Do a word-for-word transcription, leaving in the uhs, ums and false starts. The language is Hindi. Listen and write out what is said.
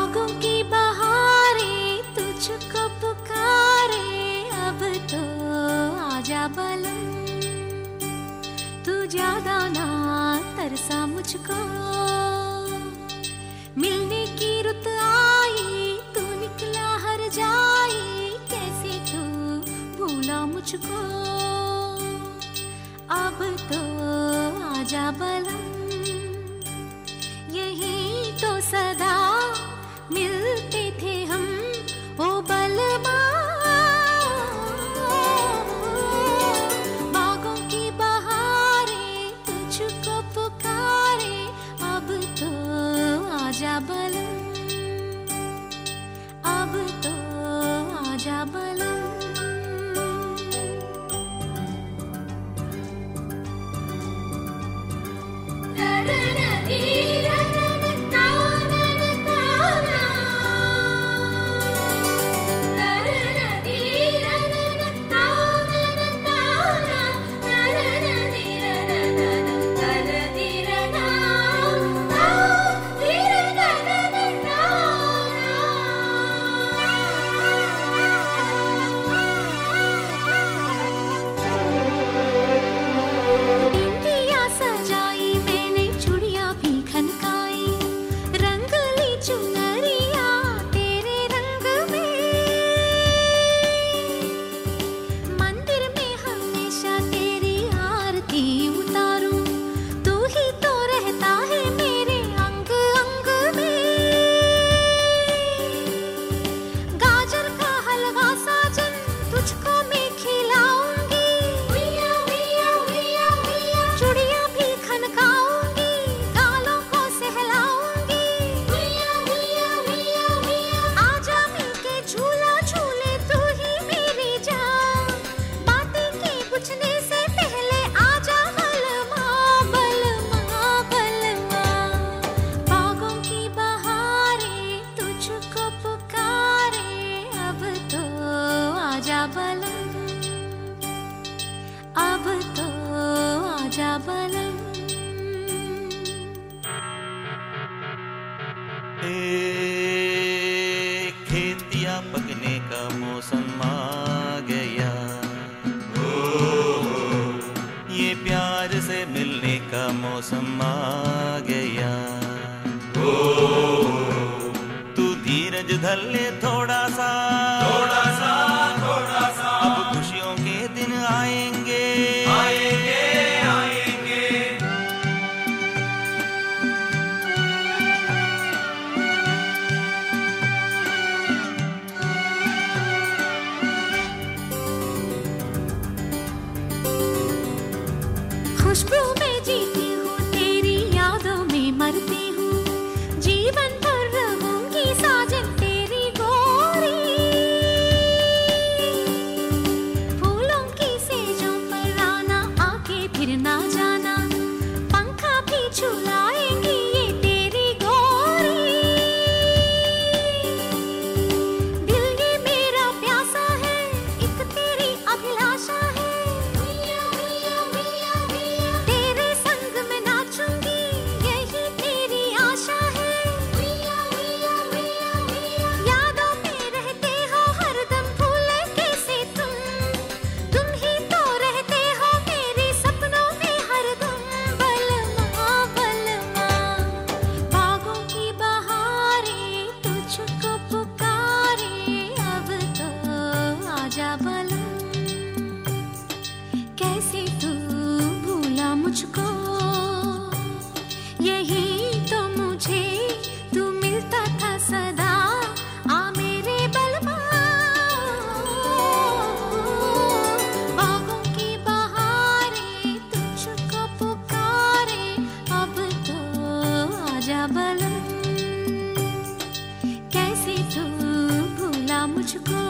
बागों की बहारें तुझको पुकारे, अब तो आजा बलम, तू ज्यादा ना तरसा मुझको। मिलने की रुत आई, तू निकला हर जाए, कैसे तू भूला मुझको। अब तो आजा बलम, यही तो सदा मिलते थे हम, ओ बलमा। बागों की बहारें तुझको पुकारे, अब तो आजा बलम, अब तो आजा बलम। अब तो आजा बलम। खेतिया पकने का मौसम आ गया, ये प्यार से मिलने का मौसम आ गया। तू धीरज धर ले थोड़ा सा, थोड़ा सा थोड़ा सा, अब खुशियों के दिन आएंगे आएंगे आएंगे। खुशबू में जीती हूँ, तेरी यादों में मरती हूँ, जीवन भर रहूंगी साजन तेरी गोरी। फूलों की सेजों पर आना, आके फिर ना जाना, पंखा भी झुलाएंगी ये तेरी गोरी। दिल ये मेरा प्यासा है, एक तेरी अभिलाषा है, तेरे संग में नाचूंगी यही तेरी आशा है। यादों में रहते हो हरदम, भूले कैसे तुम, तुम ही तो रहते हो मेरे सपनों में हरदम। बलमा बलमा, बागों की बहारें तुझको पुकारे, अब तो आजा बलम, कैसे तू भूला मुझको। यही तो मुझे तू मिलता था सदा, आ मेरे बलमा। बागों की बहारें तुझको पुकारे, अब तो आजा बलम, कैसे तू भूला मुझको।